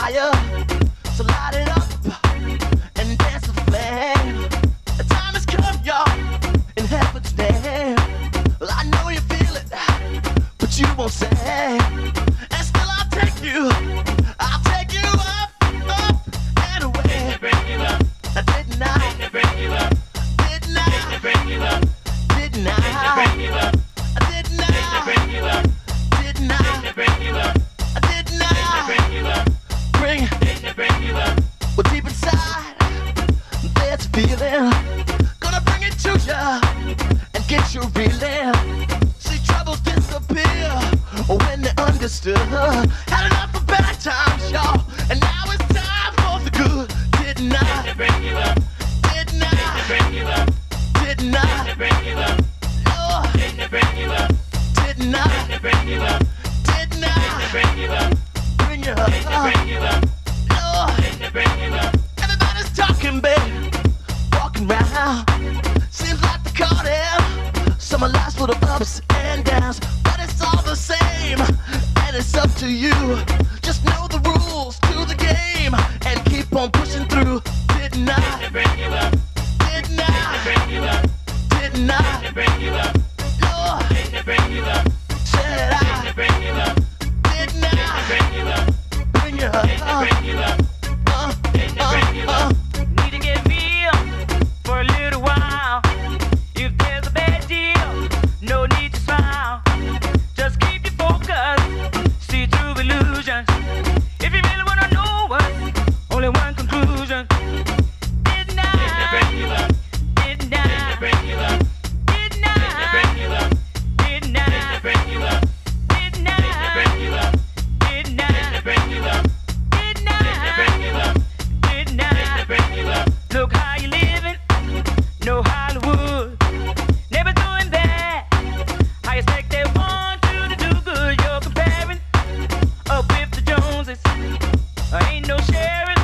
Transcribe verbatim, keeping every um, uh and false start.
fire. So light it up and dance with the flame. The time has come, y'all, in heaven's name. Well, I know you feel it, but you won't say. And still I'll take you, I'll take you up, up and away. Didn't bring you up. Didn't I? Didn't bring you up. Didn't I? Didn't bring you up. Didn't I? Didn't bring you up. Didn't I? Didn't bring you up. Didn't I? Didn't bring you up. Didn't I? Didn't bring you up. Bring. Didn't bring you up. Well, deep inside, there's a feeling. Gonna bring it to ya and get you reeling. See, troubles disappear when they're understood. Had enough of bad times, y'all, and now it's time for the good. Didn't I? Didn't bring you up. Didn't I? Didn't bring you up. Didn't I? Didn't bring you up. Lord. Didn't bring you up. Didn't I? Didn't bring you up. Didn't I? Didn't bring you up. Bring you up. Didn't bring you up. Lord. Didn't bring you up. Everybody's talking, babe. Walking round. Seems like the cardiff. Summer lives full of ups and downs, but it's all the same, and it's up to you. Just know the rules to the game and keep on pushing through. Didn't I? Didn't bring you up. Didn't I? Didn't bring you up. Didn't I? Didn't bring you up. Lord. Didn't bring you up. Said I? Didn't bring you up. Didn't I? Didn't bring you up. Bring you up. Didn't bring you up. Uh, Didn't uh, bring you uh. up. Need to get real for a little while. If there's a bad deal, no need to smile. Just keep your focus, see through illusions. If you really wanna know what's only one conclusion. Didn't I? Didn't bring you up. Didn't I? Didn't bring you up. Didn't I? Didn't bring you up. Didn't I? Didn't bring you up. Didn't I? Didn't bring you up. Didn't I? Didn't bring you up. Didn't I? Didn't bring you up. Didn't I? Didn't bring you up. Look how you living, no Hollywood. Never doing that. I expect they want you to do good. You're comparing up with the Joneses. Ain't no sharing.